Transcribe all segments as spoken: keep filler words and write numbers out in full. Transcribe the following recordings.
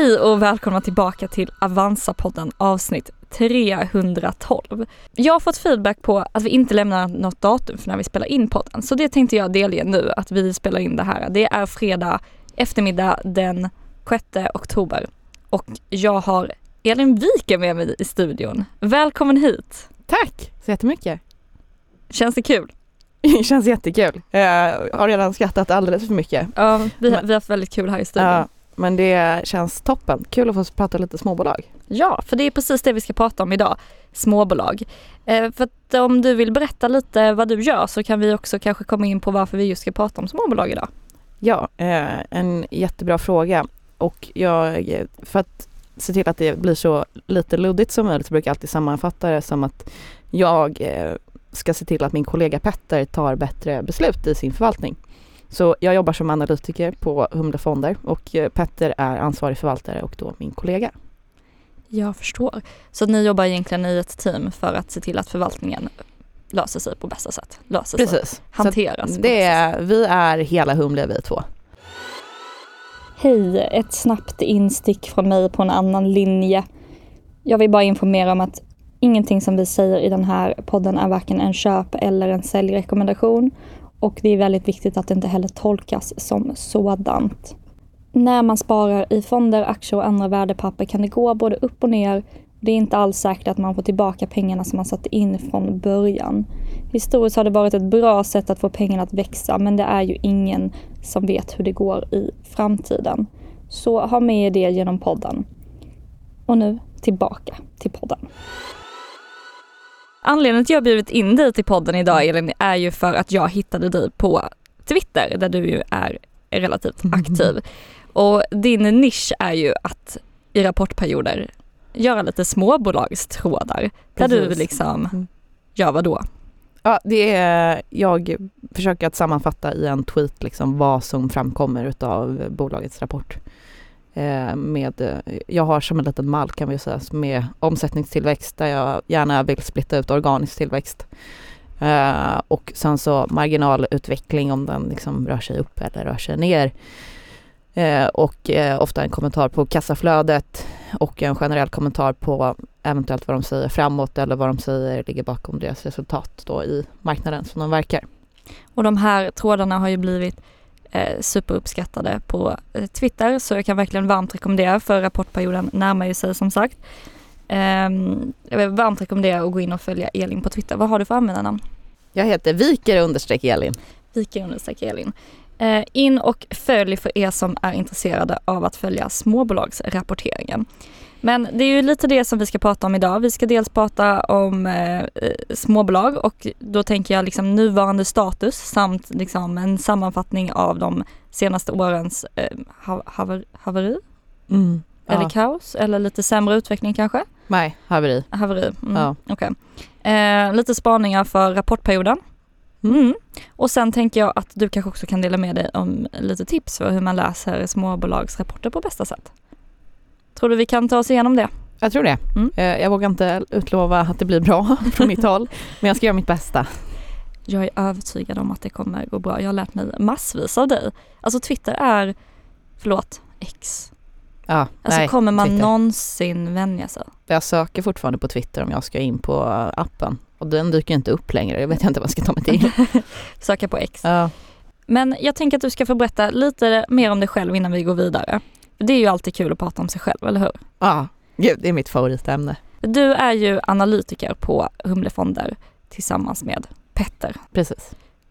Hej och välkomna tillbaka till Avanza-podden avsnitt trehundratolv. Jag har fått feedback på att vi inte lämnar något datum för när vi spelar in podden. Så det tänkte jag delge nu att vi spelar in det här. Det är fredag eftermiddag den sjätte oktober. Och jag har Elin Wiker med mig i studion. Välkommen hit. Tack så jättemycket. Känns det kul? Det känns jättekul. Jag har redan skrattat alldeles för mycket. Ja, vi har, vi har haft väldigt kul här i studion. Ja, men det känns toppen. Kul att få prata lite småbolag. Ja, för det är precis det vi ska prata om idag. Småbolag. Eh, för att om du vill berätta lite vad du gör så kan vi också kanske komma in på varför vi just ska prata om småbolag idag. Ja, eh, en jättebra fråga. Och jag, för att se till att det blir så lite luddigt som möjligt så brukar jag alltid sammanfatta det som att jag eh, ska se till att min kollega Petter tar bättre beslut i sin förvaltning. Så jag jobbar som analytiker på Humle Fonder och Petter är ansvarig förvaltare och då min kollega. Jag förstår. Så ni jobbar egentligen i ett team för att se till att förvaltningen löser sig på bästa sätt. Löser Precis. sig. Hanteras. Det är, vi är hela Humle vi två. Hej, ett snabbt instick från mig på en annan linje. Jag vill bara informera om att ingenting som vi säger i den här podden är varken en köp- eller en säljrekommendation. Och det är väldigt viktigt att det inte heller tolkas som sådant. När man sparar i fonder, aktier och andra värdepapper kan det gå både upp och ner. Det är inte alls säkert att man får tillbaka pengarna som man satte in från början. Historiskt har det varit ett bra sätt att få pengarna att växa, men det är ju ingen som vet hur det går i framtiden. Så ha med det genom podden. Och nu tillbaka till podden. Anledningen till att jag bjudit in dig till podden idag, Elin, är ju för att jag hittade dig på Twitter där du ju är relativt aktiv. Och din nisch är ju att i rapportperioder göra lite småbolagstrådar. Där du liksom gör vad då? Ja, det är, jag försöker att sammanfatta i en tweet liksom vad som framkommer utav bolagets rapport. Eh, med, jag har som en liten mall kan vi säga med omsättningstillväxt där jag gärna vill splitta ut organisk tillväxt. Eh, och sen så marginalutveckling om den liksom rör sig upp eller rör sig ner. Eh, och eh, ofta en kommentar på kassaflödet och en generell kommentar på eventuellt vad de säger framåt eller vad de säger ligger bakom deras resultat då i marknaden som de verkar. Och de här trådarna har ju blivit eh, superuppskattade på eh, Twitter så jag kan verkligen varmt rekommendera för rapportperioden närmar ju sig som sagt. Eh, jag vill varmt rekommendera att gå in och följa Elin på Twitter. Vad har du för användarnamn? Jag heter Wiker understreck Elin. Wiker understreck Elin. Eh, in och följ för er som är intresserade av att följa småbolagsrapporteringen. Men det är ju lite det som vi ska prata om idag. Vi ska dels prata om eh, småbolag och då tänker jag liksom nuvarande status samt liksom en sammanfattning av de senaste årens eh, haver, haveri mm, eller ja. kaos eller lite sämre utveckling kanske? Nej, haveri. Haveri, mm, ja. okej. Okay. Eh, lite spaningar för rapportperioden. Mm. Och sen tänker jag att du kanske också kan dela med dig om lite tips för hur man läser småbolagsrapporter på bästa sätt. Tror du vi kan ta oss igenom det? Jag tror det. Mm. Jag vågar inte utlova att det blir bra från mitt håll, men jag ska göra mitt bästa. Jag är övertygad om att det kommer gå bra. Jag har lärt mig massvis av dig. Alltså Twitter är, förlåt, X. Ja, alltså nej, kommer man Twitter. någonsin vänja sig? Jag söker fortfarande på Twitter om jag ska in på appen. Och den dyker inte upp längre. Jag vet inte vad jag ska ta mig till. Söka på X. Ja. Men jag tänker att du ska få berätta lite mer om dig själv innan vi går vidare. Det är ju alltid kul att prata om sig själv, eller hur? Ja, gud, det är mitt favoritämne. Du är ju analytiker på Humle Fonder tillsammans med Petter. Precis.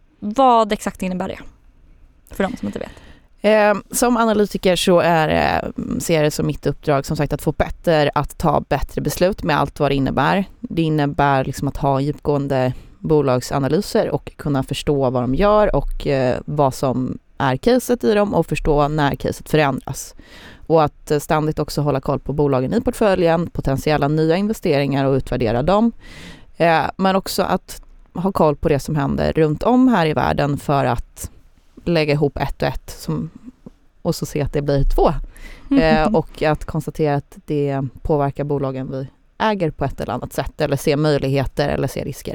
Vad exakt innebär det? För de som inte vet. Eh, som analytiker så är, eh, ser jag det som mitt uppdrag som sagt att få Petter att ta bättre beslut med allt vad det innebär. Det innebär liksom att ha djupgående bolagsanalyser och kunna förstå vad de gör och eh, vad som är caset i dem och förstå när caset förändras. Och att ständigt också hålla koll på bolagen i portföljen, potentiella nya investeringar och utvärdera dem. Eh, men också att ha koll på det som händer runt om här i världen för att lägga ihop ett och ett som, och så se att det blir två. Eh, och att konstatera att det påverkar bolagen vi äger på ett eller annat sätt eller se möjligheter eller se risker.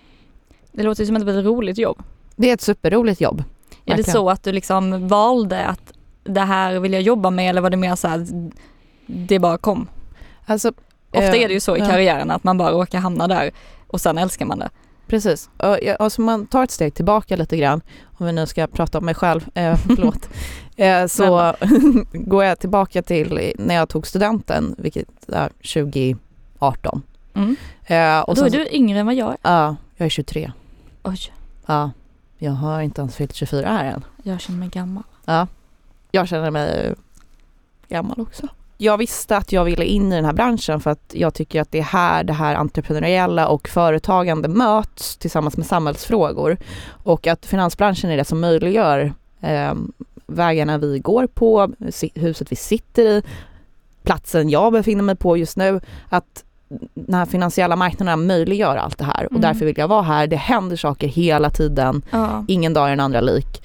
Det låter som att det blir ett roligt jobb. Det är ett superroligt jobb. Är det så att du liksom valde att det här vill jag jobba med eller var det mer så här det bara kom? Alltså, Ofta är det ju så i ja. karriären att man bara råkar hamna där och sen älskar man det. Precis. Och, ja, alltså man tar ett steg tillbaka lite grann, om vi nu ska prata om mig själv, eh, förlåt. eh, så går jag tillbaka till när jag tog studenten, vilket är tjugo arton. Mm. Eh, och Då är sen, du yngre än vad jag är. Ja, jag är tjugotre. Oj, Ja, jag har inte ens fyllt tjugofyra här än. jag känner mig gammal. Ja, jag känner mig gammal också. Jag visste att jag ville in i den här branschen för att jag tycker att det är här det här entreprenöriella och företagande möts tillsammans med samhällsfrågor. Och att finansbranschen är det som möjliggör eh, vägarna vi går på, huset vi sitter i, platsen jag befinner mig på just nu. Att den här finansiella marknaden möjliggör allt det här. Och Mm. därför vill jag vara här. Det händer saker hela tiden. Ja. Ingen dag är den andra lik.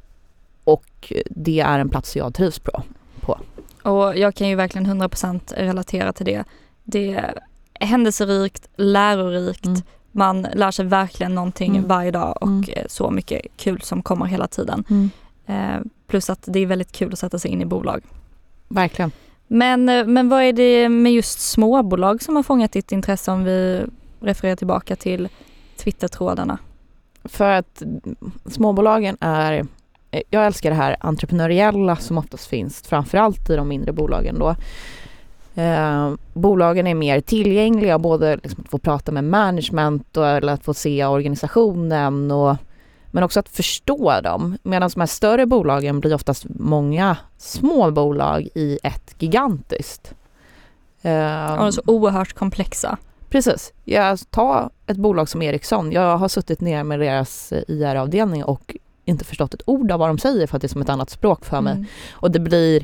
Och det är en plats jag trivs på. Och jag kan ju verkligen hundra procent relatera till det. Det är händelserikt, lärorikt. Mm. Man lär sig verkligen någonting Mm. varje dag och Mm. så mycket kul som kommer hela tiden. Mm. Eh, plus att det är väldigt kul att sätta sig in i bolag. Verkligen. Men, men vad är det med just småbolag som har fångat ditt intresse om vi refererar tillbaka till Twitter-trådarna? För att småbolagen är, jag älskar det här entreprenöriella som oftast finns, framförallt i de mindre bolagen då. Eh, bolagen är mer tillgängliga, både liksom att få prata med management och, eller att få se organisationen, och, men också att förstå dem. Medan de här större bolagen blir oftast många små bolag i ett gigantiskt. Eh, Och så oerhört komplexa. Precis. Jag tar ett bolag som Ericsson. Jag har suttit ner med deras I R-avdelning och inte förstått ett ord av vad de säger för att det är som ett annat språk för mig. Mm. Och det blir...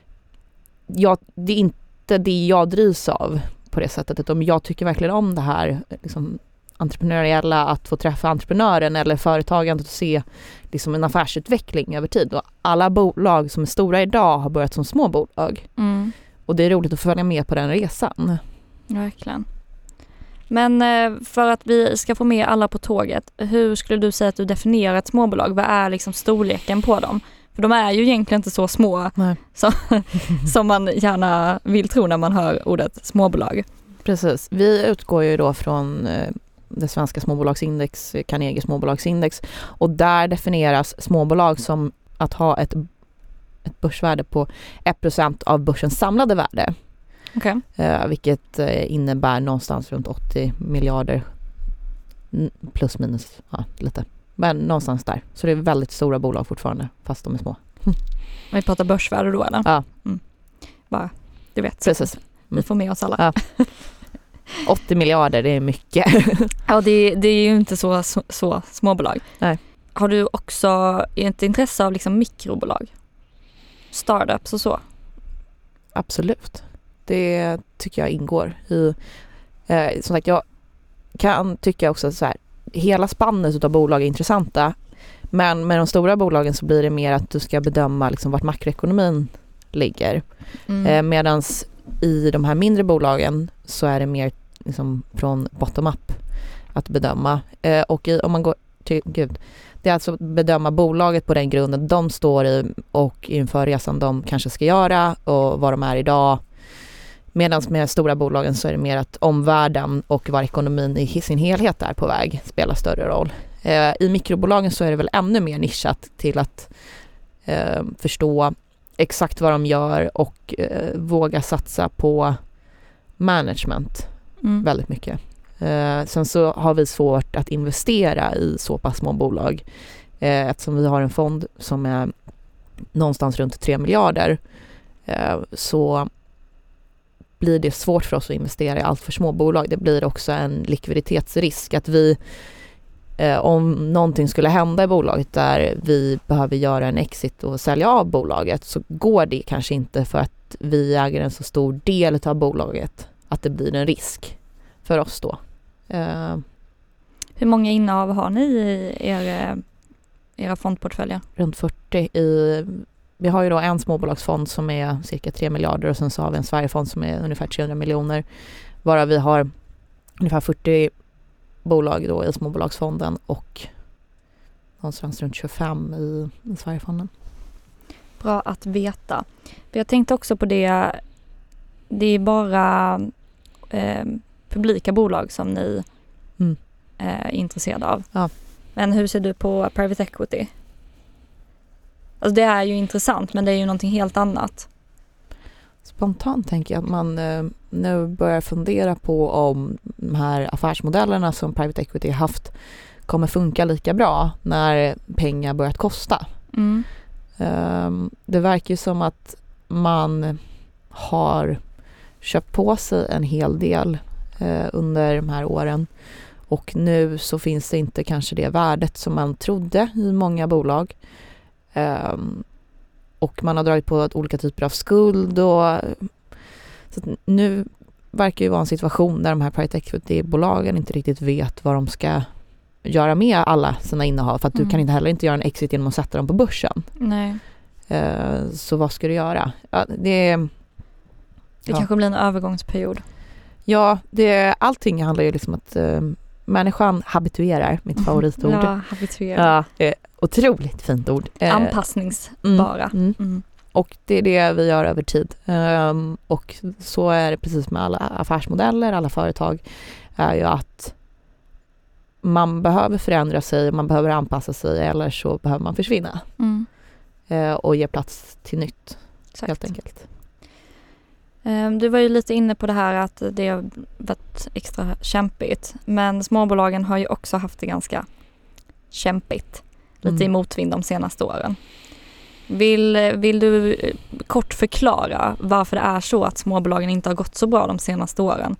Ja, det är inte det jag drivs av på det sättet. Utan jag tycker verkligen om det här liksom, entreprenöriella, att få träffa entreprenören eller företagandet och se liksom, en affärsutveckling över tid. Och alla bolag som är stora idag har börjat som små bolag. Mm. Och det är roligt att följa med på den resan. Verkligen. Men för att vi ska få med alla på tåget, hur skulle du säga att du definierar ett småbolag? Vad är liksom storleken på dem? För de är ju egentligen inte så små som, som man gärna vill tro när man hör ordet småbolag. Precis. Vi utgår ju då från det svenska småbolagsindex, Carnegie småbolagsindex, och där definieras småbolag som att ha ett, ett börsvärde på ett procent av börsens samlade värde. Okay. Eh, vilket eh, innebär någonstans runt åttio miljarder plus minus ja, lite. Men någonstans där. Så det är väldigt stora bolag fortfarande fast de är små. Vi pratar börsvärde då eller? Ja. Mm. Bara, du vet. Precis. Mm. Vi får med oss alla. Ja. åttio miljarder, det är mycket. Ja, det, det är ju inte så, så, så småbolag. Nej. Har du också ett intresse av liksom mikrobolag? Startups och så? Absolut. Det tycker jag ingår i, eh, som sagt, jag kan tycka också så här, hela spannet av bolag är intressanta, men med de stora bolagen så blir det mer att du ska bedöma liksom vart makroekonomin ligger. Mm. Eh, medans i de här mindre bolagen så är det mer liksom från bottom-up att bedöma. Eh, och i, om man går till, gud, det är alltså att bedöma bolaget på den grunden de står i och inför resan de kanske ska göra och vad de är idag. Medan med stora bolagen så är det mer att omvärlden och var ekonomin i sin helhet är på väg spelar större roll. Eh, I mikrobolagen så är det väl ännu mer nischat till att eh, förstå exakt vad de gör och eh, våga satsa på management Mm. väldigt mycket. Eh, sen så har vi svårt att investera i så pass små bolag eh, eftersom vi har en fond som är någonstans runt tre miljarder eh, så blir det svårt för oss att investera i allt för små bolag. Det blir också en likviditetsrisk att vi eh, om någonting skulle hända i bolaget där vi behöver göra en exit och sälja av bolaget så går det kanske inte för att vi äger en så stor del av bolaget att det blir en risk för oss då. Eh, Hur många innehav har ni i er, era fondportföljer? runt fyrtio i vi har ju då en småbolagsfond som är cirka tre miljarder och sen så har vi en Sverigefond som är ungefär trehundra miljoner. Varav vi har ungefär fyrtio bolag då i småbolagsfonden och någonstans runt tjugofem i, i Sverigefonden. Bra att veta. Jag tänkte också på det det är bara eh, publika bolag som ni mm. är intresserade av. Ja. Men hur ser du på private equity? Alltså det är ju intressant, men det är ju någonting helt annat. Spontant tänker jag att man eh, nu börjar fundera på om de här affärsmodellerna som private equity har haft kommer funka lika bra när pengar börjat kosta. Mm. Um, det verkar ju som att man har köpt på sig en hel del eh, under de här åren, och nu så finns det inte kanske det värdet som man trodde i många bolag. Um, och man har dragit på olika typer av skuld, och så att nu verkar ju vara en situation där de här private equity-bolagen inte riktigt vet vad de ska göra med alla sina innehav, för att Mm. du kan inte heller inte göra en exit genom att sätta dem på börsen. Nej. Uh, så vad ska du göra? Ja, det Det ja. kanske blir en övergångsperiod. Ja, det, allting handlar ju liksom att uh, människan habituerar, mitt favoritord. Ja, habituera. Ja, eh, otroligt fint ord. Eh, Anpassningsbara. Mm, mm. Mm. Och det är det vi gör över tid. Um, och så är det precis med alla affärsmodeller, alla företag, är ju att man behöver förändra sig, man behöver anpassa sig, eller så behöver man försvinna. Mm. Uh, och ge plats till nytt, Exakt. helt enkelt. Um, du var ju lite inne på det här att det har varit extra kämpigt. Men småbolagen har ju också haft det ganska kämpigt. Lite Mm. i motvind de senaste åren. Vill, vill du kort förklara varför det är så att småbolagen inte har gått så bra de senaste åren?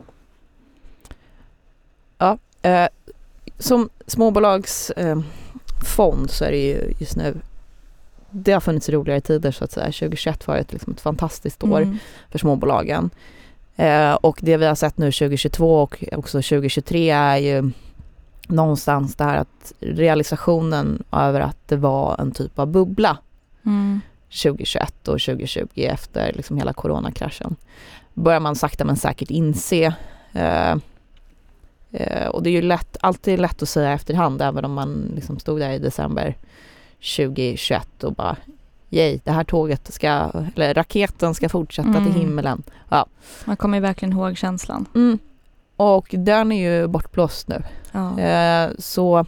Ja, eh, som småbolagsfond eh, fond så är det ju just nu, det har funnits roligare tider så att säga. tjugohundratjugoett var ett, liksom ett fantastiskt år Mm. för småbolagen. Eh, och det vi har sett nu tjugohundratjugotvå och också tjugohundratjugotre är ju någonstans det här att realisationen över att det var en typ av bubbla Mm. tjugohundratjugoett och tjugohundratjugo efter liksom hela coronakraschen. Börjar man sakta men säkert inse. Eh, eh, och det är ju lätt, alltid lätt att säga efterhand, även om man liksom stod där i december tjugohundratjugoett och bara yay, det här tåget ska, eller raketen ska fortsätta Mm. till himmelen. Ja. Man kommer ju verkligen ihåg känslan. Mm. Och den är ju bortblåst nu. Ja. Eh, så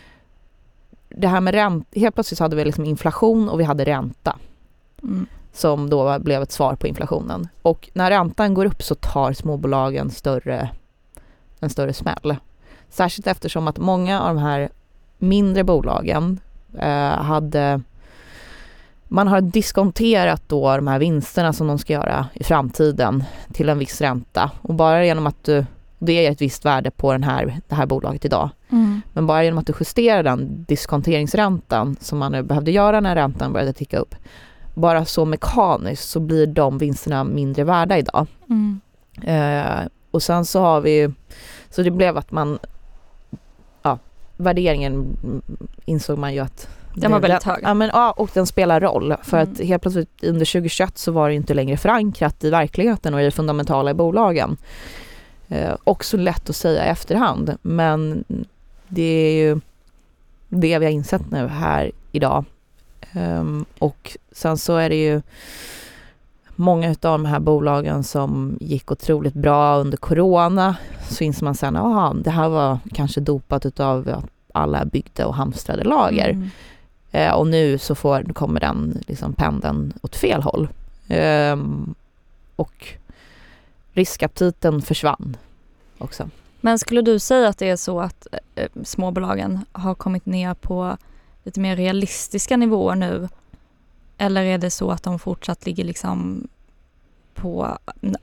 det här med ränta, helt plötsligt så hade vi liksom inflation och vi hade ränta Mm. som då blev ett svar på inflationen. Och när räntan går upp så tar småbolagen större, en större smäll. Särskilt eftersom att många av de här mindre bolagen eh, hade, man har diskonterat då de här vinsterna som de ska göra i framtiden till en viss ränta. Och bara genom att du, det är ett visst värde på den här, det här bolaget idag. Mm. Men bara genom att du justerar den diskonteringsräntan som man nu behövde göra när räntan började ticka upp, bara så mekaniskt så blir de vinsterna mindre värda idag. Mm. Eh, och sen så har vi, så det blev att man, ja, värderingen insåg man ju att Den var väldigt hög. Ja, men, ja, och den spelar roll. För Mm. att helt plötsligt under tjugohundratjugoett så var det inte längre förankrat i verkligheten och i det fundamentala i bolagen. Eh, också lätt att säga i efterhand, men det är ju det vi har insett nu här idag. Um, och sen så är det ju många av de här bolagen som gick otroligt bra under corona, så inser man sen att det här var kanske dopat utav att alla byggde och hamstrade lager. Mm. Eh, och nu så får, kommer den liksom pendeln åt fel håll. Um, och riskaptiten försvann också. Men skulle du säga att det är så att eh, småbolagen har kommit ner på lite mer realistiska nivåer nu? Eller är det så att de fortsatt ligger liksom på en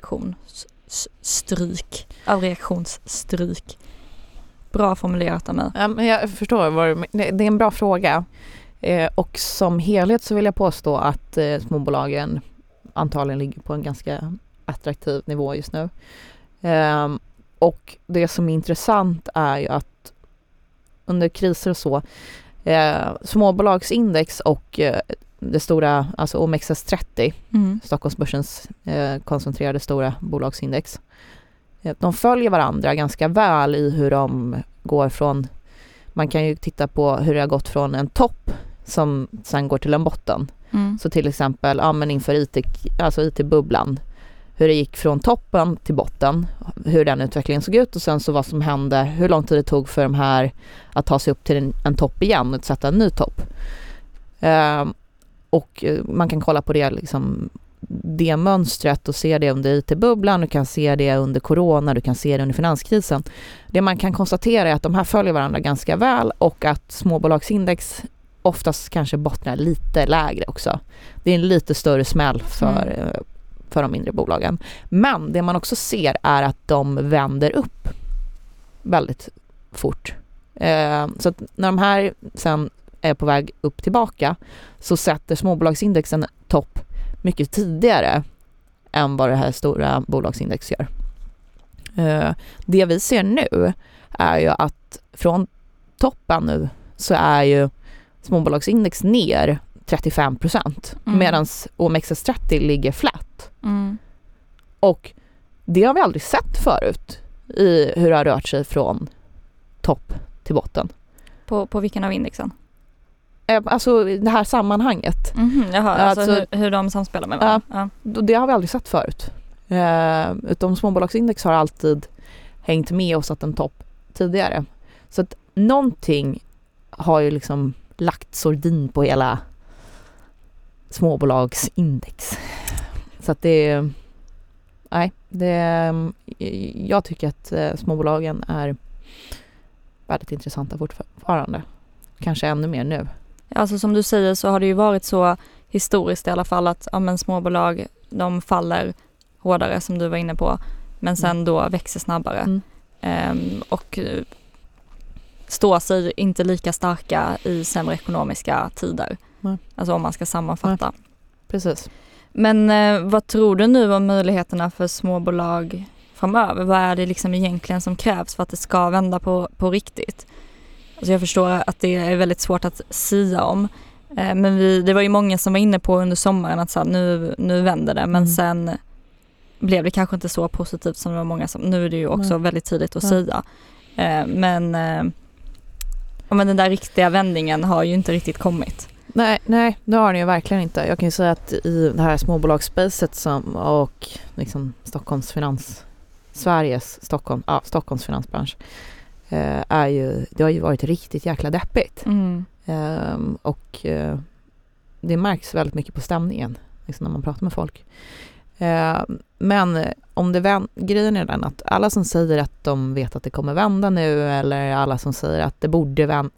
överreaktionsstryk? Överreaktionsstryk. Bra formulerat av mig. Ja, men jag förstår vad du, det, det är en bra fråga. Eh, och som helhet så vill jag påstå att eh, småbolagen antagligen ligger på en ganska attraktiv nivå just nu. Eh, och det som är intressant är ju att under kriser och så, eh, småbolagsindex och eh, det stora, alltså O M X S trettio, Mm. Stockholmsbörsens eh, koncentrerade stora bolagsindex, eh, de följer varandra ganska väl i hur de går från, man kan ju titta på hur det har gått från en topp som sen går till en botten. Mm. Så till exempel, ja, men inför I T, alltså I T-bubblan, hur det gick från toppen till botten, hur den utvecklingen såg ut och sen så vad som hände, hur lång tid det tog för de här att ta sig upp till en, en topp igen och sätta en ny topp. Eh, och man kan kolla på det liksom, det mönstret och se det under I T-bubblan, du kan se det under corona, du kan se det under finanskrisen. Det man kan konstatera är att de här följer varandra ganska väl och att småbolagsindex oftast kanske bottnar lite lägre också. Det är en lite större smäll för, mm. för de mindre bolagen. Men det man också ser är att de vänder upp väldigt fort. Eh, så att när de här sen är på väg upp tillbaka så sätter småbolagsindexen topp mycket tidigare än vad det här stora bolagsindex gör. Eh, det vi ser nu är ju att från toppen nu så är ju småbolagsindex ner trettiofem procent mm. medan O M X S trettio ligger flat. Mm. Och det har vi aldrig sett förut i hur det har rört sig från topp till botten. På, på vilken av indexen? Alltså det här sammanhanget. Mm-hmm, jaha, alltså, alltså hur, hur de samspelar med varandra. Ja, ja. Det har vi aldrig sett förut. Eh, utom småbolagsindex har alltid hängt med och satt en topp tidigare. Så att någonting har ju liksom lagt sordin på hela småbolagsindex. Så att det nej, det jag tycker att eh, småbolagen är väldigt intressanta fortfarande. Kanske ännu mer nu. Alltså som du säger så har det ju varit så historiskt i alla fall att ja, men småbolag de faller hårdare som du var inne på men sen mm. då växer snabbare mm. ehm, och står sig inte lika starka i sämre ekonomiska tider. Mm. Alltså om man ska sammanfatta. Mm. Precis. Men eh, vad tror du nu om möjligheterna för småbolag framöver? Vad är det liksom egentligen som krävs för att det ska vända på, på riktigt? Alltså jag förstår att det är väldigt svårt att sia om. Eh, men vi, det var ju många som var inne på under sommaren att så här, nu, nu vänder det. Men mm. sen blev det kanske inte så positivt som det var många som... Nu är det ju också mm. väldigt tidigt att mm. sia. Eh, men, eh, men den där riktiga vändningen har ju inte riktigt kommit. Nej, nej, det har den ju verkligen inte. Jag kan ju säga att i det här småbolagsspacet som, och liksom Stockholms finans... Sveriges, Stockholm, ja, Stockholms finansbransch eh, är ju, det har ju varit riktigt jäkla deppigt. Mm. Eh, och eh, det märks väldigt mycket på stämningen liksom när man pratar med folk. Eh, men om det vänd, grejen är den att alla som säger att de vet att det kommer vända nu eller alla som säger att det borde vända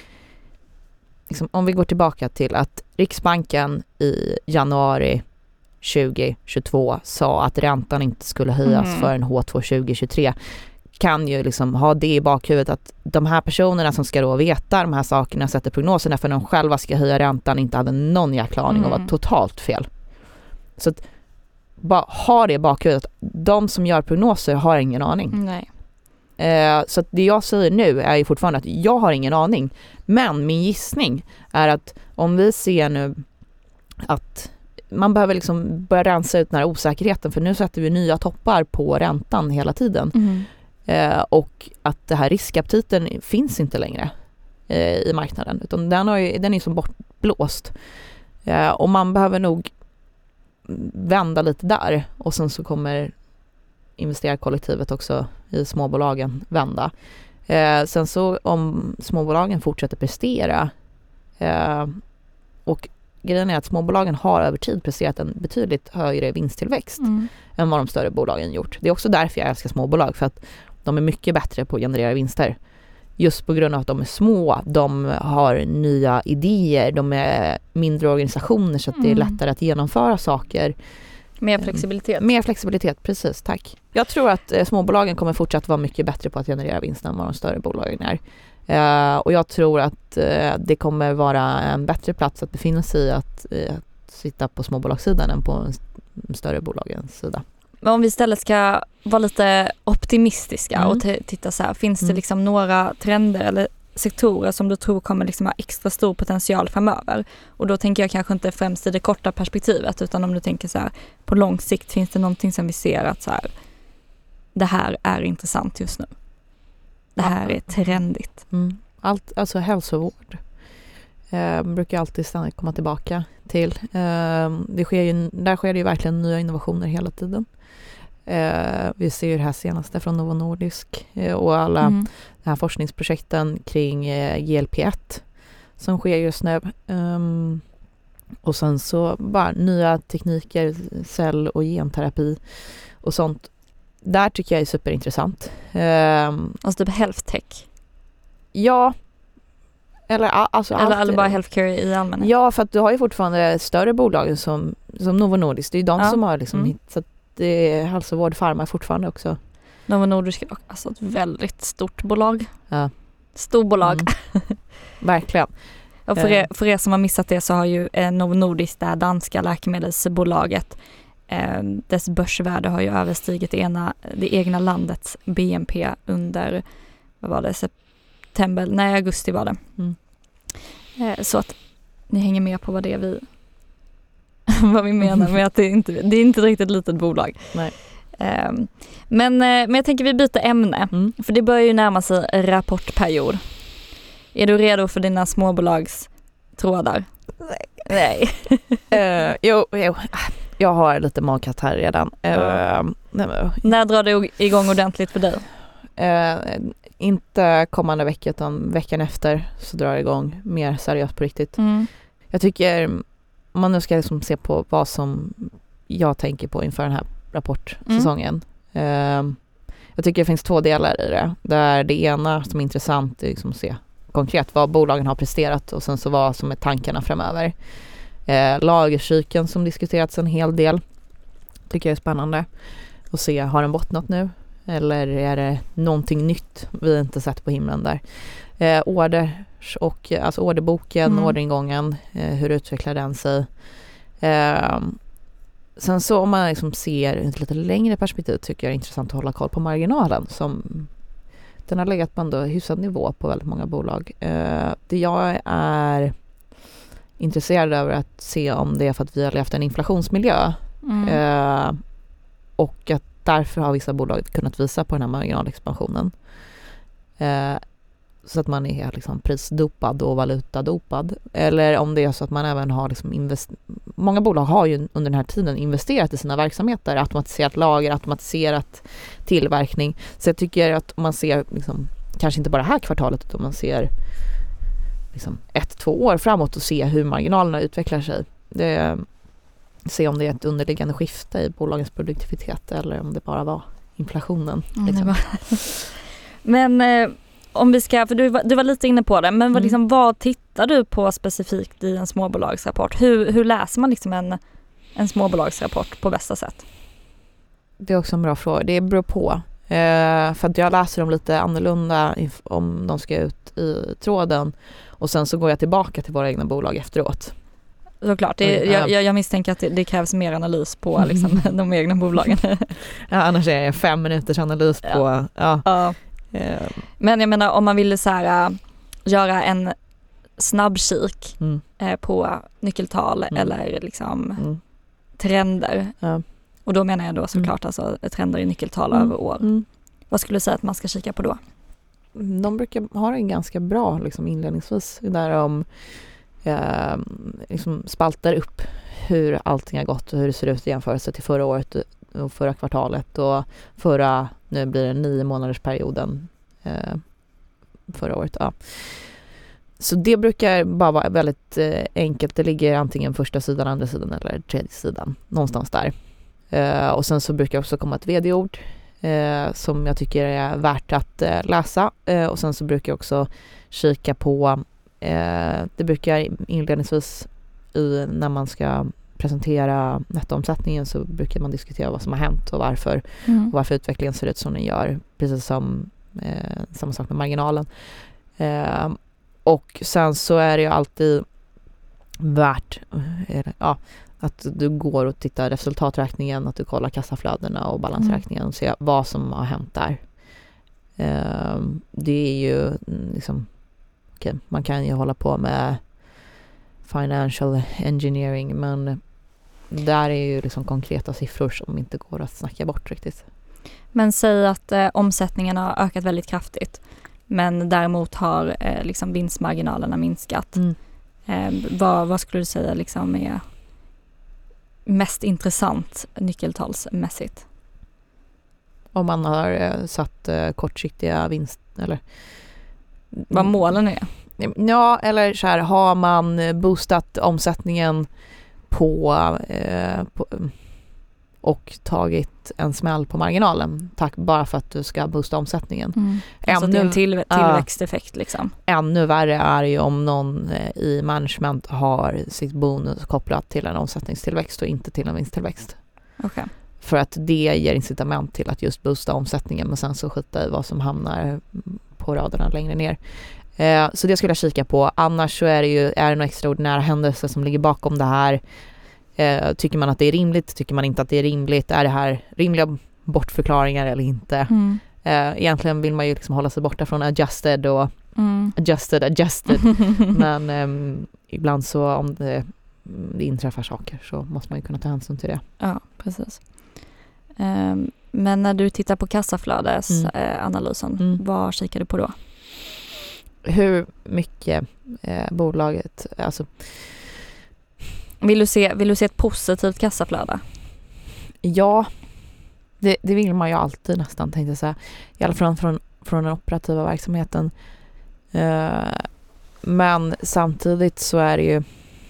liksom, om vi går tillbaka till att Riksbanken i januari tjugo tjugotvå sa att räntan inte skulle höjas mm. för en H två tjugo tjugotre kan ju liksom ha det i bakhuvudet att de här personerna som ska då veta de här sakerna sätter prognoserna för de själva ska höja räntan inte hade någon jäkla aning mm. och var totalt fel. Så att bara ha det i bakhuvudet. De som gör prognoser har ingen aning. Nej. Eh, så att det jag säger nu är ju fortfarande att jag har ingen aning. Men min gissning är att om vi ser nu att man behöver liksom börja rensa ut den här osäkerheten för nu sätter vi nya toppar på räntan hela tiden. Mm. Eh, och att det här riskaptiten finns inte längre eh, i marknaden utan den, har ju, den är som bortblåst. Eh, och man behöver nog vända lite där och sen så kommer investerarkollektivet också i småbolagen vända. Eh, sen så om småbolagen fortsätter prestera eh, och grejen är att småbolagen har över tid presterat en betydligt högre vinsttillväxt mm. än vad de större bolagen gjort. Det är också därför jag älskar småbolag för att de är mycket bättre på att generera vinster. Just på grund av att de är små, de har nya idéer, de är mindre organisationer så att mm. det är lättare att genomföra saker. Mer flexibilitet. Mer flexibilitet, precis, tack. Jag tror att eh, småbolagen kommer fortsatt vara mycket bättre på att generera vinst än vad de större bolagen är. Uh, och jag tror att uh, det kommer vara en bättre plats att befinna sig i att, uh, att sitta på småbolagssidan än på en st- större bolagens sida. Men om vi istället ska vara lite optimistiska mm. och t- titta så här, finns mm. det liksom några trender eller sektorer som du tror kommer liksom ha extra stor potential framöver? Och då tänker jag kanske inte främst i det korta perspektivet utan om du tänker så här, på lång sikt finns det någonting som vi ser att så här, det här är intressant just nu. Det här är trendigt. Mm. Allt, alltså hälsovård. Eh, brukar alltid ständigt komma tillbaka till. Eh, det sker ju, där sker det ju verkligen nya innovationer hela tiden. Eh, vi ser ju det här senaste från Novo Nordisk eh, och alla mm. de här forskningsprojekten kring eh, G L P ett som sker just nu. Um, och sen så bara nya tekniker, cell- och genterapi och sånt. Där tycker jag är superintressant. Um, alltså typ health tech? Ja. Eller, alltså eller, allt, eller bara healthcare i allmänhet? Ja, för att du har ju fortfarande större bolag som, som Novo Nordisk. Det är ju de ja. som har liksom mm. hittat. Det är hälsovård, Pharma fortfarande också. Novo Nordisk är alltså ett väldigt stort bolag. Ja. Storbolag. Mm. Verkligen. Och för, er, för er som har missat det så har ju eh, Novo Nordisk, det här danska läkemedelsbolaget, eh, dess börsvärde har ju överstigit det, ena, det egna landets B N P under, vad var det, september, nej augusti var det. Mm. Eh, så att ni hänger med på vad det är vi vad vi menar med att det inte det är inte riktigt ett litet bolag. Nej. Eh, men, men jag tänker vi byter ämne, mm. för det börjar ju närma sig rapportperiod. Är du redo för dina småbolags trådar? Nej. Nej. uh, jo, jo, jag har lite magkatt här redan. Uh, nej, men. När drar det igång ordentligt för dig? Uh, inte kommande vecka utan veckan efter så drar det igång mer seriöst på riktigt. Mm. Jag tycker, om man nu ska liksom se på vad som jag tänker på inför den här rapportsäsongen. Mm. Uh, jag tycker det finns två delar i det. Där det ena som är intressant är liksom att se konkret vad bolagen har presterat och sen så vad som är tankarna framöver. Eh, lagercykeln som diskuterats en hel del tycker jag är spännande att se, har den bottnat nu eller är det någonting nytt vi inte sett på himlen där. Eh, orders och alltså orderboken, mm. orderingången, eh, hur utvecklar den sig? Eh, sen så om man liksom ser ett lite längre perspektiv tycker jag det är intressant att hålla koll på marginalen som den har legat på en hyfsad nivå på väldigt många bolag. Eh, det jag är intresserad över att se om det är för att vi har levt en inflationsmiljö. Mm. Eh, och att därför har vissa bolag kunnat visa på den här marginalexpansionen. Eh, så att man är liksom prisdopad och valutadopad. Eller om det är så att man även har liksom invest- många bolag har ju under den här tiden investerat i sina verksamheter, automatiserat lager, automatiserat tillverkning. Så jag tycker att man ser liksom, kanske inte bara det här kvartalet utan man ser liksom ett, två år framåt och se hur marginalerna utvecklar sig. Det, se om det är ett underliggande skifte i bolagens produktivitet eller om det bara var inflationen. Mm, liksom. det var. Men eh, om vi ska, för du var, du var lite inne på det, men vad, liksom, vad tittar du på specifikt i en småbolagsrapport? Hur, hur läser man liksom en, en småbolagsrapport på bästa sätt? Det är också en bra fråga. Det beror på. Eh, för att jag läser dem lite annorlunda if, om de ska ut i tråden och sen så går jag tillbaka till våra egna bolag efteråt. Såklart, det, jag, jag, jag misstänker att det, det krävs mer analys på liksom, de egna bolagen. Ja, annars är det fem minuters analys på... Ja. Ja. Ja. Uh. Men jag menar, om man ville så här, göra en snabbkik mm. eh, på nyckeltal mm. eller liksom mm. trender. Ja. Och då menar jag då såklart mm. alltså, trender i nyckeltal mm. över år. Mm. Vad skulle du säga att man ska kika på då? De brukar ha en ganska bra liksom, inledningsvis där de eh, liksom spaltar upp hur allting har gått och hur det ser ut i jämförelse till förra året och förra kvartalet och förra, nu blir det nio månaders perioden eh, förra året. Ja. Så det brukar bara vara väldigt eh, enkelt. Det ligger antingen första sidan, andra sidan eller tredje sidan. Någonstans där. Eh, och sen så brukar också komma ett vd-ord eh, som jag tycker är värt att eh, läsa. Eh, och sen så brukar jag också kika på, eh, det brukar inledningsvis i, när man ska presentera nettoomsättningen så brukar man diskutera vad som har hänt och varför, mm. och varför utvecklingen ser ut som den gör. Precis som eh, samma sak med marginalen. Eh, och sen så är det ju alltid värt eh, ja, att du går och tittar resultaträkningen, att du kollar kassaflödena och balansräkningen och ser vad som har hänt där. Eh, det är ju liksom, okay, man kan ju hålla på med financial engineering, men där är ju liksom konkreta siffror som inte går att snacka bort riktigt. Men säg att eh, omsättningen har ökat väldigt kraftigt, men däremot har eh, liksom vinstmarginalerna minskat. Mm. Eh, vad, vad skulle du säga liksom är mest intressant nyckeltalsmässigt? Om man har eh, satt eh, kortsiktiga vinst eller vad målen är? Ja, eller så här, har man boostat omsättningen på, eh, på och tagit en smäll på marginalen tack bara för att du ska boosta omsättningen. Mm. Alltså ännu, det är en till, tillväxteffekt liksom. Ännu värre är ju om någon i management har sitt bonus kopplat till en omsättningstillväxt och inte till en vinsttillväxt. Okay. För att det ger incitament till att just boosta omsättningen men sen så skita i vad som hamnar på raderna längre ner. Eh, så det skulle jag kika på. Annars så är det ju är det några extraordinära händelser som ligger bakom det här. Eh, tycker man att det är rimligt? Tycker man inte att det är rimligt? Är det här rimliga bortförklaringar eller inte? Mm. Eh, egentligen vill man ju liksom hålla sig borta från adjusted och mm. adjusted, adjusted. Men eh, ibland så om det, det inträffar saker så måste man ju kunna ta hänsyn till det. Ja, precis. Um, men när du tittar på kassaflödesanalysen, mm. eh, vad kikar du på då? Hur mycket eh, bolaget, alltså... Vill du se, vill du se ett positivt kassaflöde? Ja, det, det vill man ju alltid nästan, tänkte jag säga. I alla fall från, från den operativa verksamheten. Eh, men samtidigt så är det ju...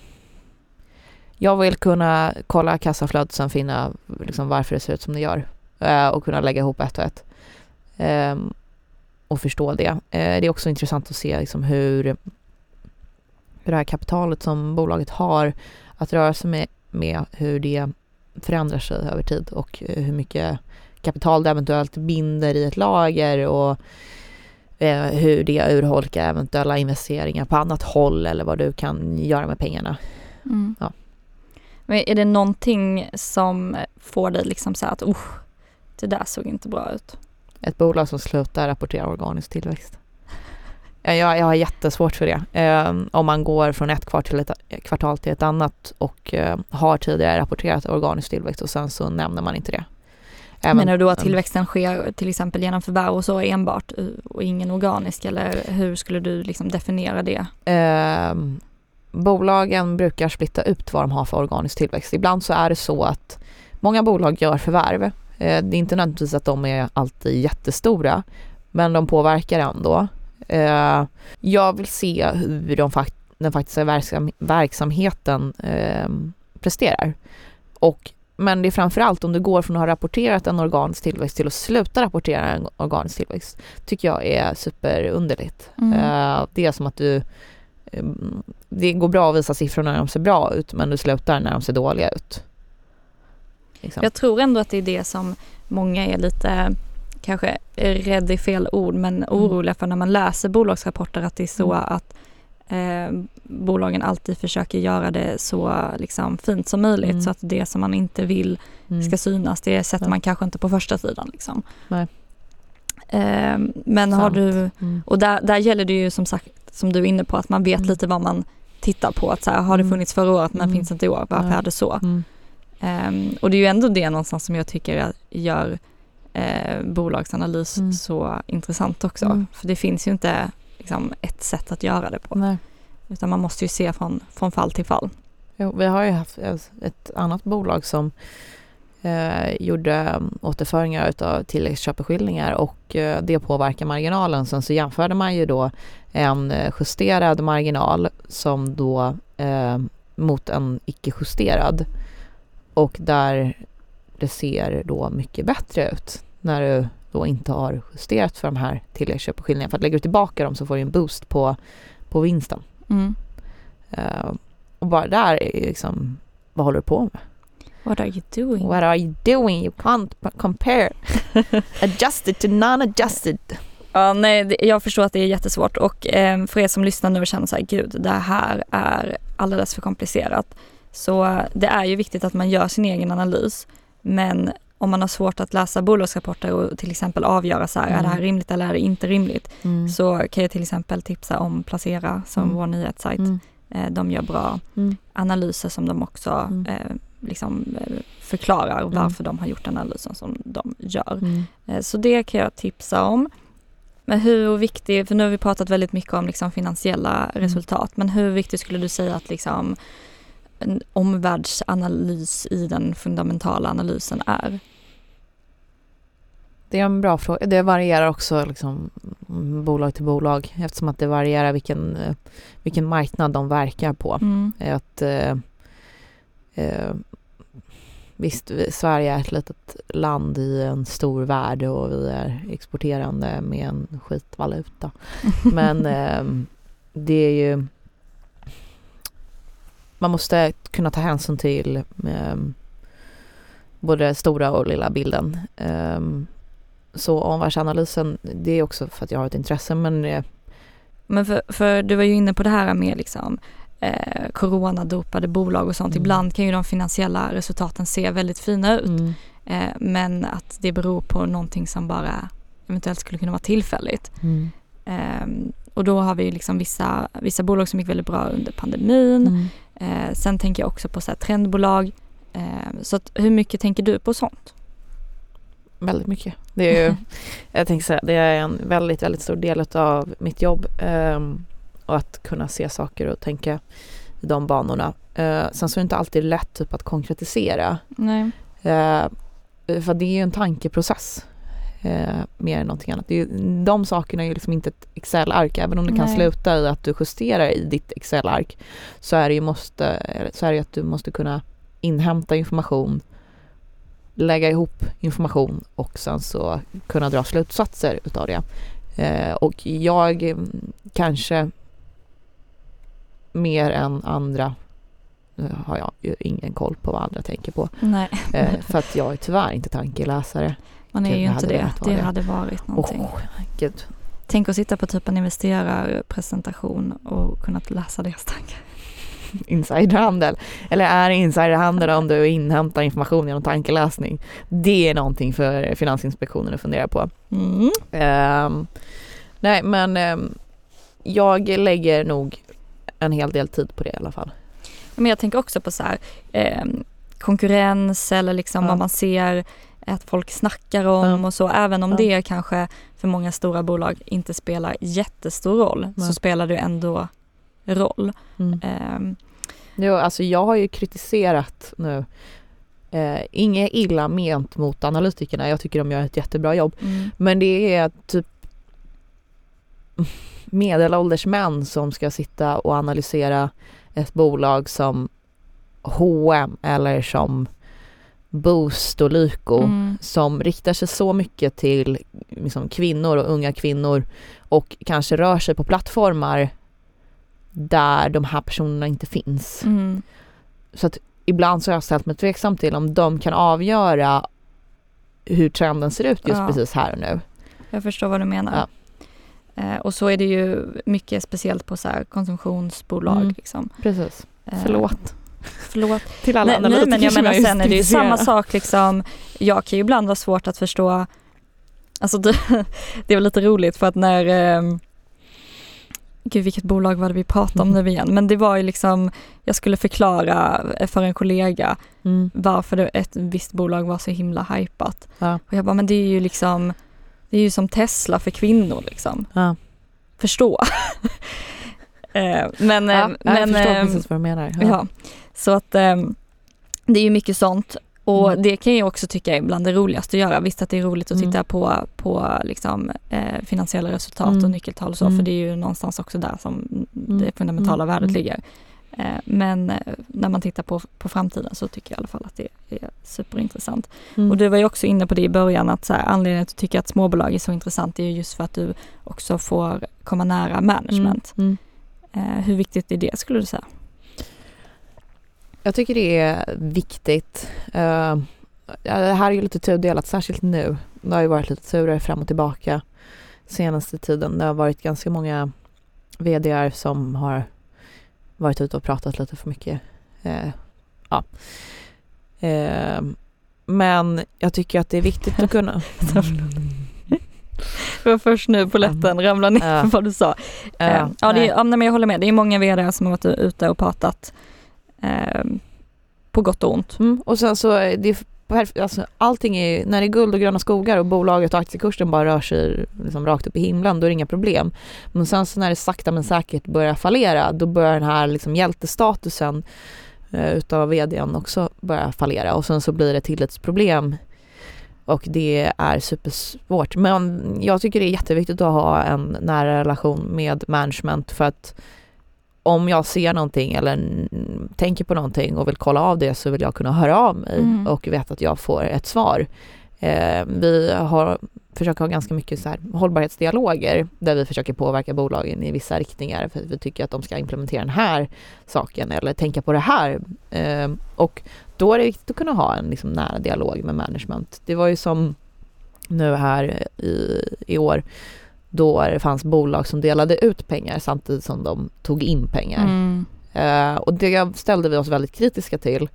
Jag vill kunna kolla kassaflödet och sen finna liksom varför det ser ut som det gör. Eh, och kunna lägga ihop ett och ett. Eh, och förstå det. Eh, det är också intressant att se liksom hur, hur det här kapitalet som bolaget har att röra sig med, med hur det förändrar sig över tid och hur mycket kapital det eventuellt binder i ett lager och eh, hur det urholkar eventuella investeringar på annat håll eller vad du kan göra med pengarna. Mm. Ja. Men är det någonting som får dig liksom så att oh, det där såg inte bra ut? Ett bolag som slutar rapportera organisk tillväxt. Jag, jag har jättesvårt för det. Eh, om man går från ett kvartal till ett, kvartal till ett annat och eh, har tidigare rapporterat organisk tillväxt och sen så nämner man inte det. Även, menar du då att tillväxten sker till exempel genom förvärv och så enbart och ingen organisk, eller hur skulle du liksom definiera det? Eh, bolagen brukar splitta ut vad de har för organisk tillväxt. Ibland så är det så att många bolag gör förvärv. Eh, det är inte nödvändigtvis att de är alltid jättestora, men de påverkar ändå. Eh, jag vill se hur de fakt- den faktiska verksam- verksamheten eh, presterar. Och, men det är framförallt om du går från att ha rapporterat en organisk tillväxt till att sluta rapportera en organisk tillväxt, tycker jag är superunderligt. Mm. Eh, det är som att du eh, det går bra att visa siffror när de ser bra ut, men du slutar när de ser dåliga ut. Liksom. Jag tror ändå att det är det som många är lite kanske rädd i fel ord, men oroliga för när man läser bolagsrapporter, att det är så mm. att eh, bolagen alltid försöker göra det så liksom fint som möjligt, mm. så att det som man inte vill mm. ska synas, det sätter ja. man kanske inte på första sidan liksom. Nej. Eh, men Sant. har du mm. och där, där gäller det ju som sagt, som du är inne på, att man vet mm. lite vad man tittar på, att så här, har det funnits förra året men mm. finns inte i år, varför ja. är det så? Mm. Eh, och det är ju ändå det någonstans som jag tycker gör Eh, bolagsanalys mm. så intressant också. Mm. För det finns ju inte liksom, ett sätt att göra det på. Nej. Utan man måste ju se från, från fall till fall. Jo, vi har ju haft ett annat bolag som eh, gjorde återföringar av tilläggsköpeskillingar och eh, det påverkar marginalen. Sen så jämförde man ju då en justerad marginal som då eh, mot en icke-justerad, och där det ser då mycket bättre ut när du då inte har justerat för de här tilläggsköpeskillningarna. För att lägga du tillbaka dem så får du en boost på, på vinsten. Mm. Uh, och bara där är liksom, vad håller du på med? What are you doing? What are you doing? You can't compare adjusted to non-adjusted. Ja, nej, jag förstår att det är jättesvårt, och eh, för er som lyssnar nu och känner så här, gud, det här är alldeles för komplicerat. Så det är ju viktigt att man gör sin egen analys. Men om man har svårt att läsa bolagsrapporter och till exempel avgöra så här, mm. är det här rimligt eller är det inte rimligt, mm. så kan jag till exempel tipsa om Placera som mm. vår nyhetssajt. Mm. Eh, de gör bra mm. analyser som de också mm. eh, liksom förklarar varför mm. de har gjort analysen som de gör. Mm. Eh, så det kan jag tipsa om. Men hur viktig, för nu har vi pratat väldigt mycket om liksom finansiella mm. resultat, men hur viktigt skulle du säga att liksom en omvärldsanalys i den fundamentala analysen är? Det är en bra fråga. Det varierar också liksom, bolag till bolag, eftersom att det varierar vilken, vilken marknad de verkar på. Mm. Att, eh, eh, visst, vi, Sverige är ett litet land i en stor värld och vi är exporterande med en skitvaluta. Men eh, det är ju... Man måste kunna ta hänsyn till eh, både stora och lilla bilden. Eh, så omvärldsanalysen, det är också för att jag har ett intresse. Men, eh, men för, för du var ju inne på det här med liksom, eh, coronadopade bolag och sånt. Mm. Ibland kan ju de finansiella resultaten se väldigt fina ut. Mm. Eh, men att det beror på någonting som bara eventuellt skulle kunna vara tillfälligt. Mm. Eh, och då har vi liksom vissa, vissa bolag som gick väldigt bra under pandemin. Mm. Eh, sen tänker jag också på så här trendbolag. Eh, så att, hur mycket tänker du på sånt? Väldigt mycket. Det är ju, jag tänker säga, det är en väldigt, väldigt stor del av mitt jobb. Eh, och att kunna se saker och tänka i de banorna. Eh, sen så är det inte alltid lätt typ, att konkretisera. Nej. Eh, för det är ju en tankeprocess. Eh, mer än någonting annat. Det är, de sakerna är ju liksom inte ett Excel-ark. Även om det kan Nej. sluta i att du justerar i ditt Excel-ark, så är det ju måste, så är det att du måste kunna inhämta information, lägga ihop information och sen så kunna dra slutsatser utav det. Eh, och jag kanske mer än andra har jag ju ingen koll på vad andra tänker på. Nej. Eh, för att jag är tyvärr inte tankeläsare. Man är ju inte det. Det, det hade varit någonting. Oh, Gud. Tänk att sitta på typ en investerarpresentation och kunna läsa deras tankar. Insiderhandel. Eller är insiderhandel om du inhämtar information genom tankeläsning? Det är någonting för Finansinspektionen att fundera på. Mm. Um, nej, men um, jag lägger nog en hel del tid på det i alla fall. Men jag tänker också på så här, eh, konkurrens eller liksom ja. vad man ser att folk snackar om mm. och så. Även om mm. det kanske för många stora bolag inte spelar jättestor roll mm. så spelar det ändå roll. Mm. Um, jo, alltså jag har ju kritiserat nu eh, inget illa ment mot analytikerna. Jag tycker de gör ett jättebra jobb. Mm. Men det är typ medelålders män som ska sitta och analysera ett bolag som H och M eller som Boost och Lyko mm. som riktar sig så mycket till liksom, kvinnor och unga kvinnor och kanske rör sig på plattformar där de här personerna inte finns. Mm. Så att ibland så har jag ställt mig tveksam till om de kan avgöra hur trenden ser ut just ja. precis här och nu. Jag förstår vad du menar. Ja. Eh, och så är det ju mycket speciellt på så här konsumtionsbolag. Mm. Liksom. Precis. Eh, Förlåt. Förlåt. Till alla nej, nej, men jag menar jag sen är det ju samma sak liksom. Jag kan ju ibland vara svårt att förstå. Alltså det, det är väl lite roligt för att när eh, gud vilket bolag var det vi pratade om mm. nu igen. Men det var ju liksom, jag skulle förklara för en kollega mm. varför det, ett visst bolag var så himla hypat. Ja. Och jag bara, men det är ju liksom, det är ju som Tesla för kvinnor liksom. Ja. Förstå. eh, men, ja, eh, men, jag förstår eh, precis vad du menar. Ja. Ja, så att eh, det är ju mycket sånt. Och mm. det kan jag också tycka är bland det roligaste att göra. Visst att det är roligt att titta mm. på, på liksom, eh, finansiella resultat mm. och nyckeltal och så. Mm. För det är ju någonstans också där som mm. det fundamentala mm. värdet ligger. Eh, men eh, när man tittar på, på framtiden så tycker jag i alla fall att det är superintressant. Mm. Och du var ju också inne på det i början att så här, anledningen till att tycka att småbolag är så intressant är ju just för att du också får komma nära management. Mm. Mm. Eh, hur viktigt är det skulle du säga? Jag tycker det är viktigt. Uh, det här är ju lite tudelat, särskilt nu. Det har ju varit lite turer fram och tillbaka senaste tiden. Det har varit ganska många vd:ar som har varit ute och pratat lite för mycket. Uh, ja. Uh, men jag tycker att det är viktigt att kunna... Det var först nu på lätten ramla ner uh, för vad du sa. Uh, uh, ja, det är, ja, men jag håller med. Det är många vd:ar som har varit ute och pratat Eh, på gott och ont. Mm, och sen så det, perf- alltså, allting är, när det är guld och gröna skogar och bolaget och aktiekursen bara rör sig liksom rakt upp i himlen, då är det inga problem. Men sen så när det sakta men säkert börjar fallera, då börjar den här liksom hjältestatusen eh, utav vdn också börja fallera, och sen så blir det tillitsproblem. Och det är supersvårt. Men jag tycker det är jätteviktigt att ha en nära relation med management, för att om jag ser någonting eller n- tänker på någonting och vill kolla av det, så vill jag kunna höra av mig mm. och veta att jag får ett svar. Eh, vi har försöker ha ganska mycket så här hållbarhetsdialoger där vi försöker påverka bolagen i vissa riktningar, för att vi tycker att de ska implementera den här saken eller tänka på det här. Eh, och då är det viktigt att kunna ha en liksom nära dialog med management. Det var ju som nu här i, i år, då det fanns bolag som delade ut pengar samtidigt som de tog in pengar. Mm. Uh, och det ställde vi oss väldigt kritiska till.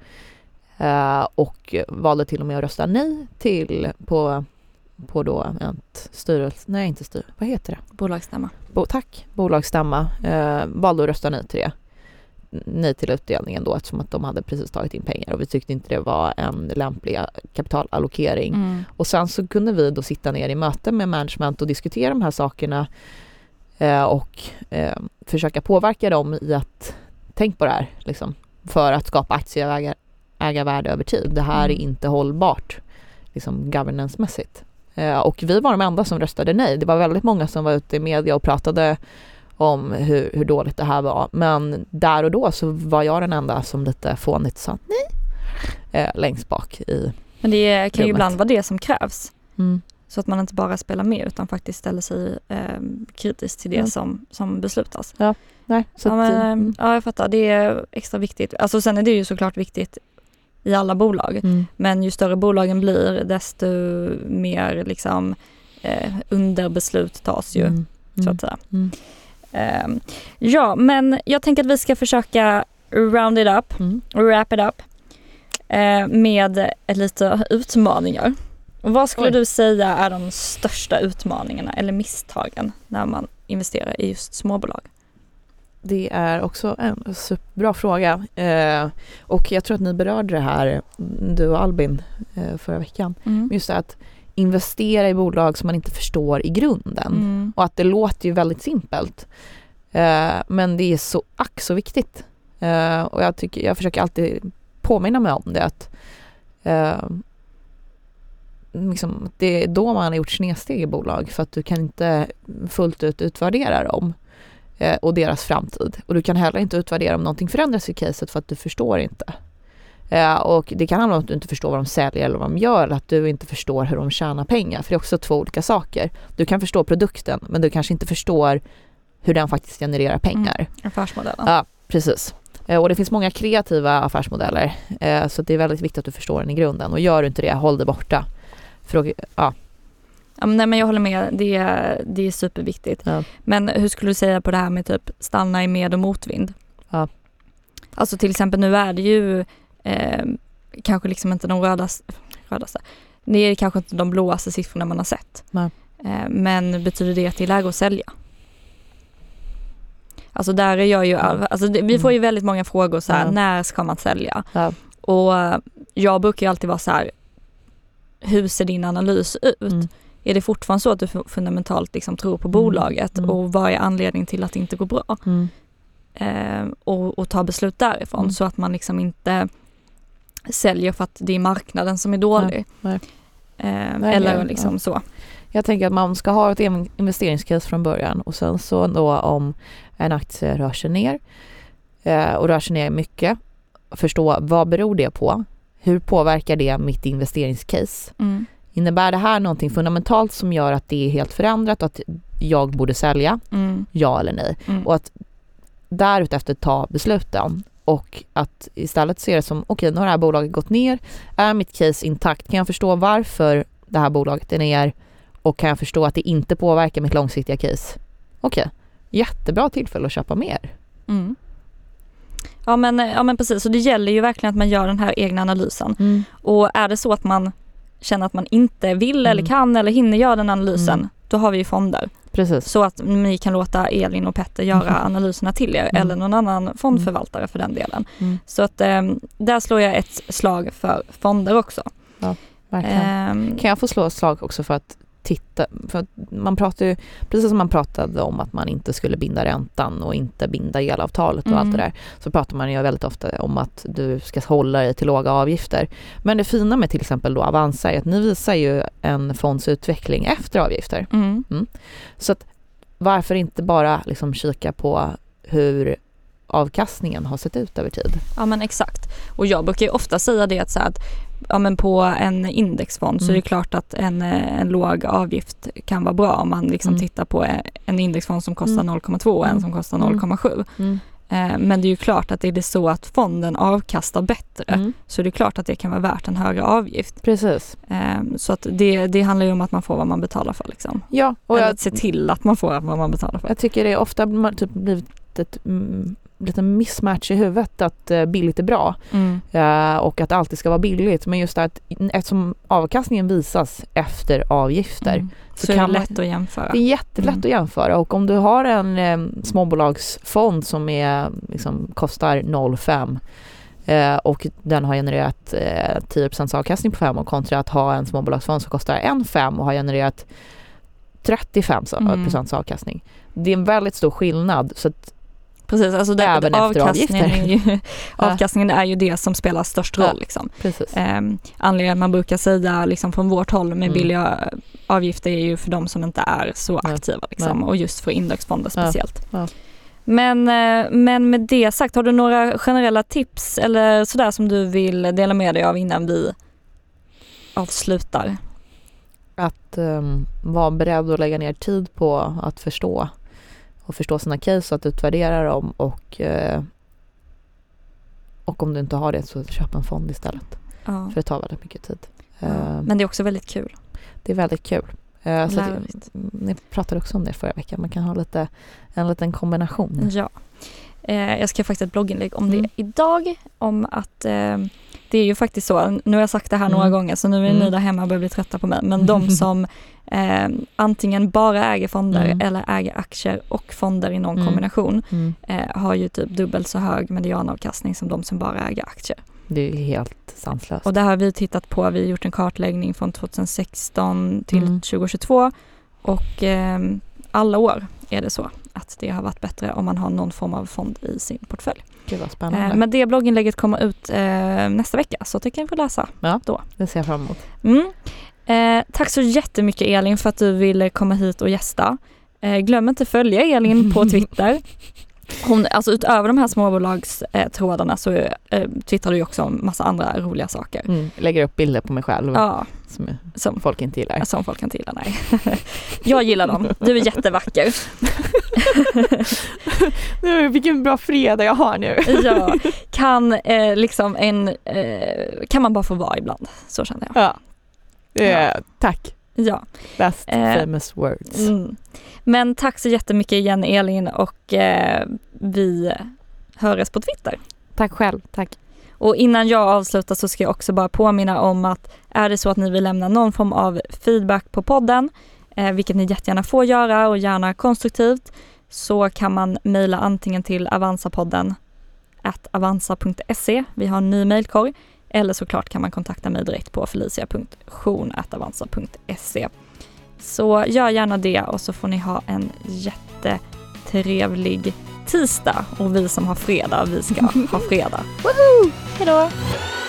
Uh, och valde till och med att rösta nej till på, på då ett styrelse. Nej, inte styrelse. Vad heter det? Bolagsstämma. Bo, tack. Bolagsstämma. Uh, valde att rösta nej till det. Nej till utdelningen då, eftersom att de hade precis tagit in pengar och vi tyckte inte det var en lämplig kapitalallokering. Mm. Och sen så kunde vi då sitta ner i möte med management och diskutera de här sakerna eh, och eh, försöka påverka dem i att tänk på det här liksom, för att skapa aktieägarvärde över tid. Det här mm. är inte hållbart liksom governance-mässigt. Eh, och vi var de enda som röstade nej. Det var väldigt många som var ute i media och pratade om hur, hur dåligt det här var. Men där och då så var jag den enda som lite fånigt sa nej eh, längst bak i Men det kan rummet. Ju ibland vara det som krävs. Mm. Så att man inte bara spelar med utan faktiskt ställer sig eh, kritiskt till det mm. som, som beslutas. Ja, nej, så ja, att, men, mm. ja, jag fattar. Det är extra viktigt. Alltså, sen är det ju såklart viktigt i alla bolag. Mm. Men ju större bolagen blir, desto mer liksom, eh, underbeslut tas ju. Mm. Mm. Så att säga. Mm. Um, ja, men jag tänker att vi ska försöka round it up, mm. wrap it up uh, med lite utmaningar. Vad skulle Oj. du säga är de största utmaningarna eller misstagen när man investerar i just småbolag? Det är också en superbra fråga. Uh, och jag tror att ni berörde det här, du och Albin, uh, förra veckan. Mm. Just det att investera i bolag som man inte förstår i grunden. Mm. Och att det låter ju väldigt simpelt. Uh, men det är så ack så viktigt. Uh, och jag, tycker, jag försöker alltid påminna mig om det. Att, uh, liksom, det är då man har gjort snedsteg i bolag. För att du kan inte fullt ut utvärdera dem. Uh, och deras framtid. Och du kan heller inte utvärdera om någonting förändras i caset för att du förstår inte. Uh, och det kan handla om att du inte förstår vad de säljer eller vad de gör, eller att du inte förstår hur de tjänar pengar, för det är också två olika saker. Du kan förstå produkten, men du kanske inte förstår hur den faktiskt genererar pengar. Mm, affärsmodellen. Ja, precis. Uh, och det finns många kreativa affärsmodeller, uh, så det är väldigt viktigt att du förstår den i grunden, och gör du inte det, håll det borta. För, ja. Ja, men, nej, men jag håller med, det är, det är superviktigt. Ja. Men hur skulle du säga på det här med typ stanna i med- och motvind? Ja. Alltså till exempel nu är det ju Eh, kanske liksom inte de rödaste, rödaste. Det är kanske inte de blåaste siffrorna man har sett. Eh, men betyder det att det är läge att sälja? Alltså där är jag ju, alltså det, vi får ju väldigt många frågor så här, mm. när ska man sälja? Ja. Och jag brukar ju alltid vara så här, hur ser din analys ut? Mm. Är det fortfarande så att du fundamentalt liksom tror på bolaget mm. och vad är anledningen till att det inte går bra? Mm. Eh, och, och ta beslut därifrån mm. så att man liksom inte säljer för att det är marknaden som är dålig. Nej, nej. Eh, nej, eller liksom ja. så. Jag tänker att man ska ha ett investeringscase från början, och sen så då om en aktie rör sig ner eh, och rör sig ner mycket, förstå vad beror det på? Hur påverkar det mitt investeringscase? Mm. Innebär det här någonting fundamentalt som gör att det är helt förändrat och att jag borde sälja? Mm. Ja eller nej? Mm. Och att därefter ta besluten. Och att istället se det som, okej, okay, nu har det här bolaget gått ner. Är mitt case intakt? Kan jag förstå varför det här bolaget är ner? Och kan jag förstå att det inte påverkar mitt långsiktiga case? Okej, okay. Jättebra tillfälle att köpa mer. Mm. Ja, men, ja men precis, så det gäller ju verkligen att man gör den här egna analysen. Mm. Och är det så att man känner att man inte vill mm. eller kan eller hinner göra den analysen, mm. då har vi ju fonder. Precis. Så att ni kan låta Elin och Petter göra mm. analyserna till er mm. eller någon annan fondförvaltare för den delen. Mm. Så att eh, där slår jag ett slag för fonder också. Ja, verkligen. Um, kan jag få slå ett slag också för att titta, för att man pratar ju, precis som man pratade om att man inte skulle binda räntan och inte binda elavtalet och mm. allt det där, så pratar man ju väldigt ofta om att du ska hålla dig till låga avgifter. Men det fina med till exempel då Avanza är att ni visar ju en fondsutveckling efter avgifter. Mm. Mm. Så att varför inte bara liksom kika på hur avkastningen har sett ut över tid? Ja, men exakt. Och jag brukar ju ofta säga det att, så att ja, men på en indexfond mm. så är det klart att en, en låg avgift kan vara bra om man liksom mm. tittar på en indexfond som kostar mm. noll komma två och en som kostar noll komma sju. Mm. Eh, men det är ju klart att är det så att fonden avkastar bättre mm. så är det klart att det kan vara värt en högre avgift. Precis. Eh, så att det, det handlar ju om att man får vad man betalar för. Liksom. Ja, och Eller jag, att se till att man får vad man betalar för. Jag tycker det är ofta typ blivit ett mm, lite mismatch i huvudet att uh, billigt är bra mm. uh, och att det alltid ska vara billigt, men just att eftersom avkastningen visas efter avgifter mm. så, så kan är det lätt man, att jämföra. Det är jättelätt mm. att jämföra, och om du har en um, småbolagsfond som är, liksom, kostar noll komma fem uh, och den har genererat uh, tio procent avkastning på fem år kontra att ha en småbolagsfond som kostar en komma fem och har genererat trettiofem procent mm. avkastning. Det är en väldigt stor skillnad, så att precis, alltså det, även avkastningen, är ju, avkastningen är ju det som spelar störst roll. Ja, liksom. precis. Um, anledningen man brukar säga liksom, från vårt håll med mm. billiga avgifter är ju för de som inte är så aktiva. Liksom, och just för indexfonder speciellt. Ja. Ja. Men, men med det sagt, har du några generella tips eller sådär som du vill dela med dig av innan vi avslutar? Att um, vara beredd att lägga ner tid på att förstå och förstå sina case och att utvärdera dem, och, eh, och om du inte har det så köp en fond istället. Ja. För det tar väldigt mycket tid. Ja. Eh, Men det är också väldigt kul. Det är väldigt kul. Eh, så det, ni pratade också om det förra veckan. Man kan ha lite, en liten kombination. Ja. Eh, jag skrev faktiskt ett blogginlägg om mm. det idag, om att eh, det är ju faktiskt så, nu har jag sagt det här mm. några gånger så nu är mm. ni där hemma och börjar bli trötta på mig, men de som eh, antingen bara äger fonder mm. eller äger aktier och fonder i någon mm. kombination mm. eh, har ju typ dubbelt så hög medianavkastning som de som bara äger aktier. Det är helt sanslöst. Och det har vi tittat på, vi har gjort en kartläggning från tjugohundrasexton till mm. tjugohundratjugotvå, och eh, alla år är det så att det har varit bättre om man har någon form av fond i sin portfölj. Det var spännande. Eh, men det blogginlägget kommer ut eh, nästa vecka, så tycker jag får läsa ja, då. Det ser jag fram emot. Mm. Eh, tack så jättemycket Elin för att du ville komma hit och gästa. Eh, glöm inte följa Elin på Twitter. Hon, alltså utöver de här småbolagstrådarna eh, så eh, twittrar du ju också om massa andra roliga saker. Mm. Lägger upp bilder på mig själv ja. som, som folk inte gillar. Som folk inte gillar, nej. Jag gillar dem. Du är jättevacker. nu, vilken bra fredag jag har nu. ja, kan, eh, liksom en, eh, kan man bara få vara ibland. Så känner jag. Ja, eh, ja. Tack. Ja. Best eh, famous words. Mm. Men tack så jättemycket igen Elin, och eh, vi hörs på Twitter. Tack själv, tack. Och innan jag avslutar så ska jag också bara påminna om att är det så att ni vill lämna någon form av feedback på podden, eh, vilket ni jättegärna får göra och gärna konstruktivt, så kan man mejla antingen till avansapodden at avanza punkt se. Vi har en ny mejlkorg. Eller såklart kan man kontakta mig direkt på felicia punkt sjon at avanza punkt se. Så gör gärna det, och så får ni ha en jättetrevlig tisdag. Och vi som har fredag, vi ska ha fredag. Woho! Hej då!